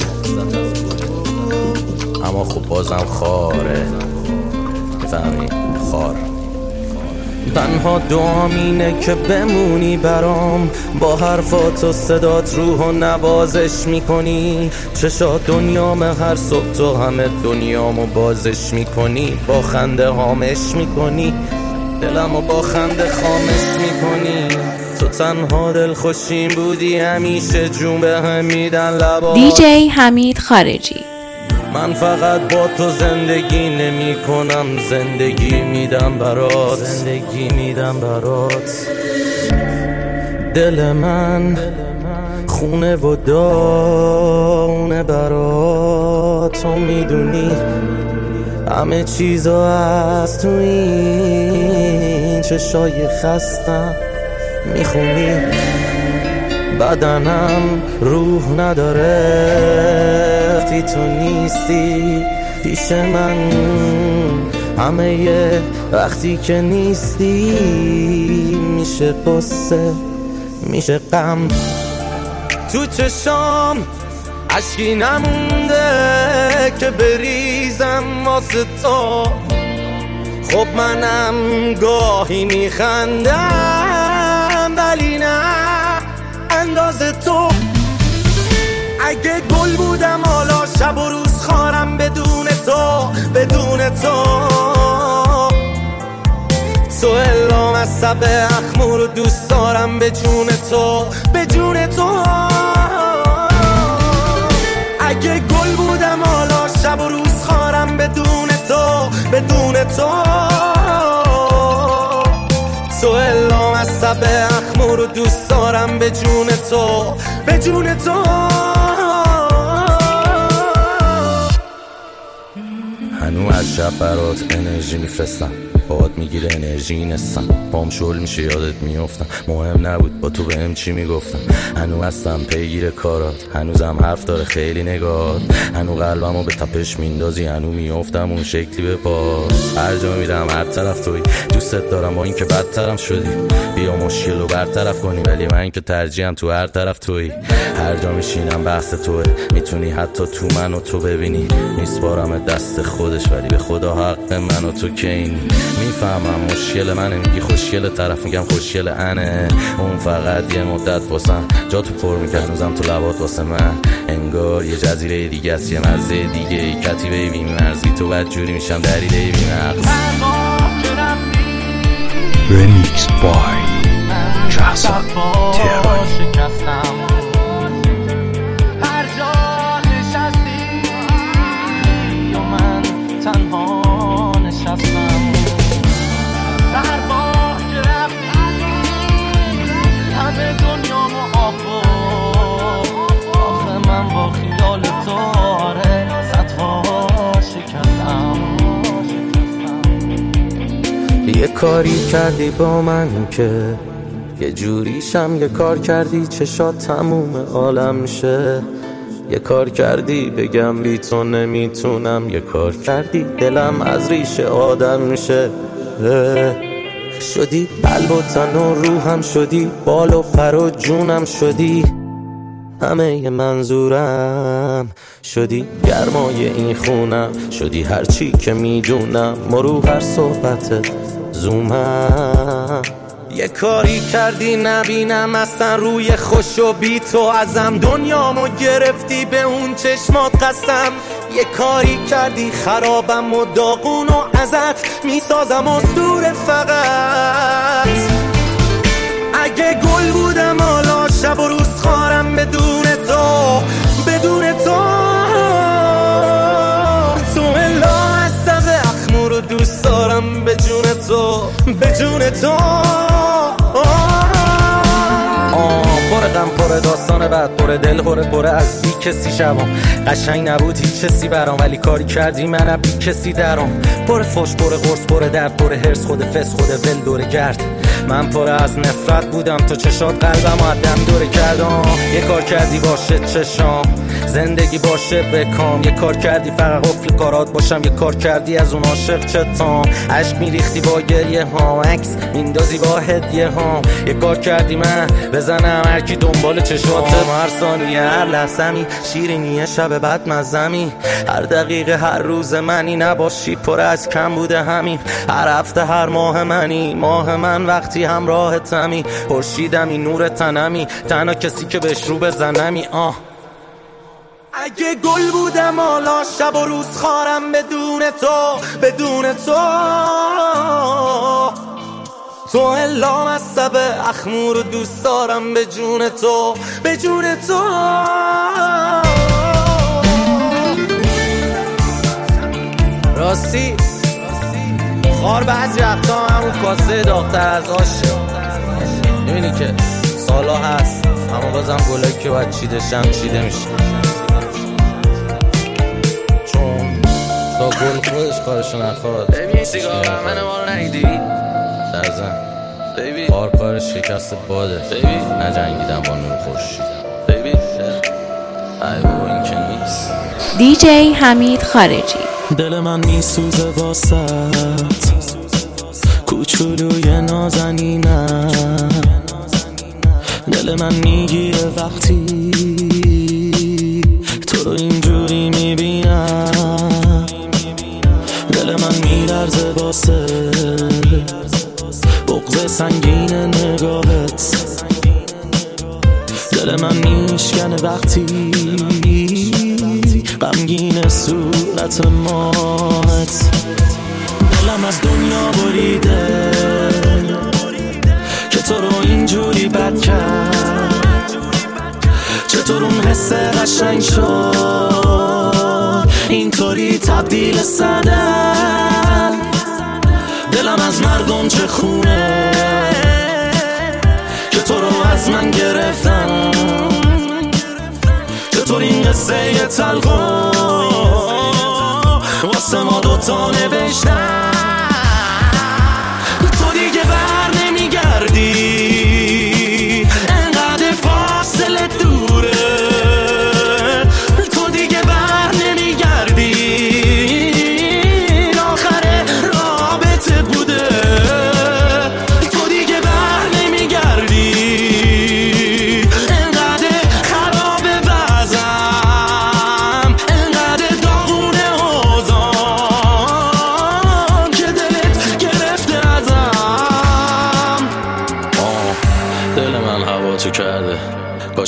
A: اما خب بازم خاره، میفهمی؟ خار. تنها دعام اینه که بمونی برام، با حرفات و صدات روح و نوازش میکنی، چشات دنیام هر صبح تو همه دنیامو بازش میکنی، با خنده هامش میکنی، دلمو با خنده خامش میکنی. تو تنها دل خوشیم بودی، همیشه جون به هم میدن لبات.
E: دی جی حمید خارجی.
A: من فقط با تو زندگی نمی کنم، زندگی میدم برات، زندگی میدم برات. دل من خونه و داونه برات، تو میدونی همه چیزا از تو این چشای خستم میخونی. بدنم روح نداره وقتی تو نیستی پیش من، همه یه وقتی که نیستی میشه قصه میشه غم. تو چشام عشقی نمونده که بریزم واسه تو، خب منم گاهی میخندم ولی نه اندازه تو. اگه گل بودم حالا شب و روز خارم بدون تو، بدون تو تو الا مصب اخمور رو دوست دارم به جون تو، به جون تو. اگه گل بودم حالا شب و روز خارم بدون تو، بدون تو تو الا مصب اخمور رو دوست دارم به جون تو، به جون تو. هنو از شب برات انرژی میفرستم، باهات میگیره انرژی نستم، پام شل میشه یادت میافتم. مهم نبود با تو بهم چی میگفتم، هنو هستم پیگیر کارات، هنوزم حرف داره خیلی نگات، هنو قلبمو به تپش میندازی، هنو میافتم اون شکلی به پا. هر جا میرم هر طرف توی، دوستت دارم با این که بدترم شدی، بیا مشکل رو برطرف کنی، ولی من که ترجیحم تو هر طرف توی. هر جا میشینم بحث توه، میتونی حتی تو منو تو ببینی، میسپارم دست خودش ولی به خدا حق من و تو که اینی. میفهمم مشکل منه، میگی خوشگل، طرف میگم خوشگل انه، اون فقط یه مدت واسم جا تو پر میکرد، هنوزم تو لبات واسه من انگار یه جزیره دیگه است، یه مرزه دیگه ای کتی بیبی مرزی تو بد جوری میشم دریده بی مغز.
B: رمیکس بای جهزاد تهرانی.
A: هر جا نشستی و من تنها نشستم، هر بار که رفتی همه دنیامو آب بود، آخه من با خیال تو آره صدها شکستم. یه کاری کردی با من که یه جوریشم، یه کار کردی چشات تموم عالم میشه، یه کار کردی بگم بی تو نمیتونم، یه کار کردی دلم از ریشه آدم میشه. شدی قلب و تن و روحم شدی، بال و پر و جونم شدی، همه ی منظورم شدی، گرمای این خونم شدی، هرچی که میدونم مرو هر صحبتت زومم. یه کاری کردی نبینم اصلا روی خوش و بی تو ازم، دنیامو گرفتی به اون چشمات قسم. یه کاری کردی خرابم و داغون و ازت میسازم اسطوره فقط. اگه گل بودم حالا شب و روز خارم بدون تو، بدون تو تو الا عصب اخمو رو دوست دارم، به جون تو، به جون تو. پر غم پر داستان بعد، پر دل پر پر از بی کسی شبام، قشنگ نبود هیچ کسی برام، ولی کاری کردی من بی کسی درام. پر فوش پر قرص پر درد پر هرس، خود فس خود ول دور گرد، من پر از نفرت بودم، تو چشات قلبم آدم دوره کردم. یه کار کردی باشه چشام، زندگی باشه بکام، یه کار کردی فقط قفل کارات باشم، یه کار کردی از اون عاشق چتام، عشق میریختی با گریه ها، عکس میندازی با هدیه ها. یه کار کردی من بزنم هر کی دنبال چشاتم، هر ثانیه هر لحظه‌می شیرینیه شب بعد مزمی، هر دقیقه هر روز منی نباشی پر از کم بوده همین، هر هفته هر ماه منی، ماه من وقتی همراه تمی، خورشیدمی نور تنمی، تنها کسی که بهش رو بزنمی. آه اگه گل بودم حالا شب و روز خارم بدون تو، بدون تو تو الا مصب اخمو رو دوست دارم، به جون تو، به جون تو. راستی خار بعضی وقتا همون کاسه داغ‌تر از آشه، میبینی که سالا هست اما بازم گلایی که باید چیده شم چیده میشه، چون تا گل خودش کارشو نخواد. ببین سیگار من ما رو نیدی در زن کار کارش شکست باده، نجنگیدم با نور خورشید. ببین ای بابا این که نیست.
E: دیجی حمید خارجی.
A: دل من میسوزه واسط کوچولوی نازنینم، دل من میگیره وقتی تو رو اینجوری میبینم، دل من میلرزه واسه بغض سنگین نگاهت، دل من میشکنه وقتی غمگین صورت ماهت، دلم از دنیا بریده که تو رو اینجوری بد کرد، چطور اون حس قشنگ شد اینطوری تبدیل صدم، دلم از مردم چه خونه که تو رو از من گرفتم، چطور این قصه تلخو واسه ما دوتا نوشتم.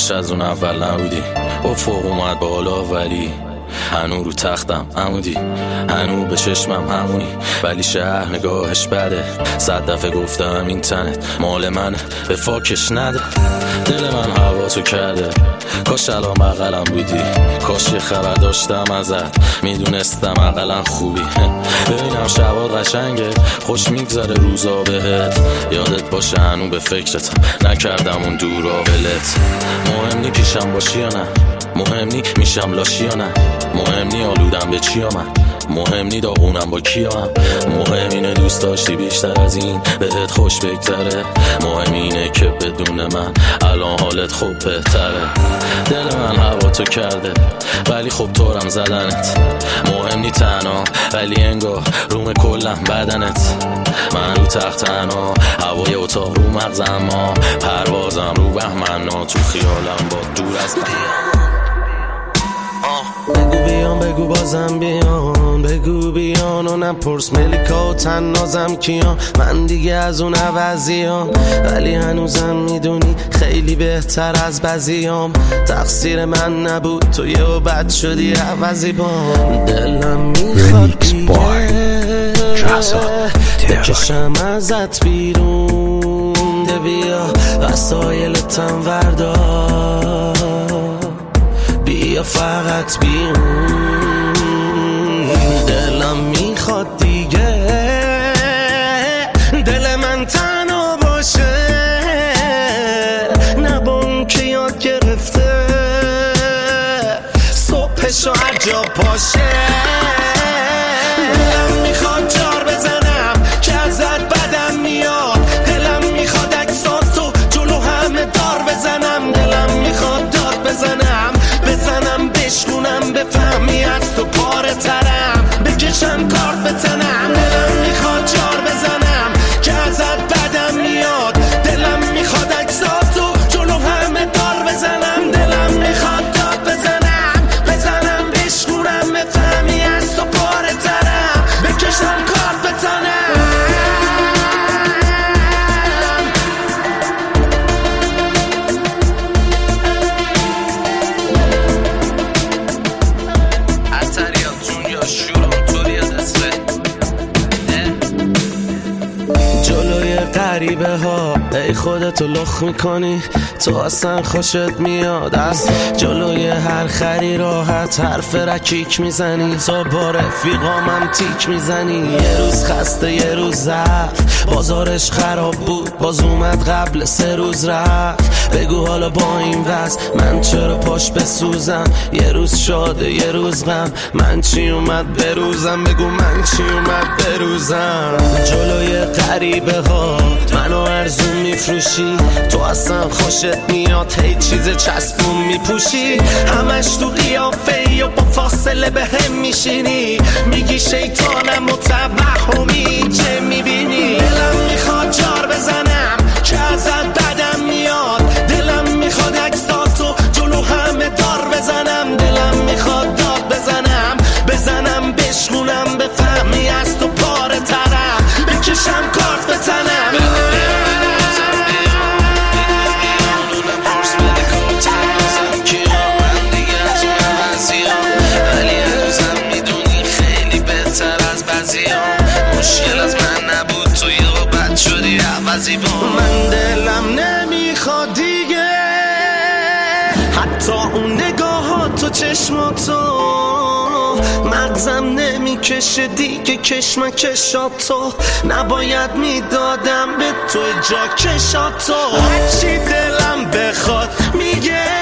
A: کاش از اون اول نبودی. افق اومد بالا ولی هنو رو تختم عمودی، هنو به چشمم همونی، ولی شهر نگاهش بده. صد دفعه گفتم این تنت مال منه، به فاکش نده. دل من هوا تو کرده، کاش الان بغلم بودی، کاش یه خبر داشتم ازت، میدونستم اقلا خوبی. ببینم شبات قشنگه، خوش میگذره روزا بهت، یادت باشه هنو به فکرتم، نکردم اون دورا ولت. مهم نی پیشم باشی یا نه، مهم نی میشم لاشی یا نه، مهم نی آلودم به چی من، مهم نی داغونم با کیام، مهم اینه دوست داشتی بیشتر از این بهت خوش بگذره، مهم اینه که بدون من الان حالت خوب بهتره. دل من هوا تو کرده ولی خب طورم زدنت، مهم نی تنها ولی انگار روم کلم بدنت. من رو تخت تنها، هوای اتاق رو مغزم، ما پروازم رو بهمنا، تو خیالم با دور از بگو بیان بگو بازم بیان، بگو بیان و نپرس ملیکا و تن نازم کیان. من دیگه از اون عوضیام ولی هنوزم میدونی خیلی بهتر از بعضیام. تقصیر من نبود تو یه و بد شدی عوضی بام. دلم میخواد دیگه بکشم ازت بیرون، ده بیا وسایلتم وردار، بیا فقط بیرون. دلم میخواد دیگه دل من تنها باشه، نبون که یاد گرفته صبحشو هر جا پاشه. دلم میخواد جار بزنم که ازت بدم میاد، دلم میخواد عکساتو جلو همه دار بزنم، دلم میخواد داد بزنم بزنم بشکونم بفهمی از تو پاره ترم، بکشم کارت بتنم. دلم میخواد جار بزنم که ازت بدم میاد، دلم میخواد عکساتو جلو همه دار بزنم، دلم میخواد داد بزنم بزنم بشکونم بفهمی از تو پاره ترم، بکشم کارت بتنم. جلوی غریبه ها ای خودتو لخ میکنی، تو اصلا خوشت میاد از جلوی هر خری راحت حرف رکیک میزنی، تو با رفیقامم تیک میزنی. یه روز خسته یه روز ضعف، بازارش خراب بود باز اومد قبل سه روز رفت. بگو حالا با این وضع من چرا پاش بسوزم، یه روز شاده یه روز غم، من چی اومد بروزم، بگو من چی اومد بروزم. جلوی غریبه ها منو ارزون میفروشی، تو اصلا خوشت میاد هی چیز چسبون میپوشی، همش تو قیافه و با فاصله به هم میشینی، میگی شیطانم و توهمی چه میبینی. دلم میخواد جار بزنم که ازت بدم میاد، دلم میخواد عکساتو جلو همه دار بزنم، دلم میخواد داد بزنم بزنم بشکونم بفهمی از تو پاره ترم، بکشم کارت بتنم. مشکل از من نبود تو یه و بد شدی عوضی با من. دلم نمیخواد دیگه حتی اون نگاهات و چشماتو، مغزم نمیکشه دیگه کشمکشاتو، نباید میدادم به تو جا کشاتو. هرچی دلم بخواد میگه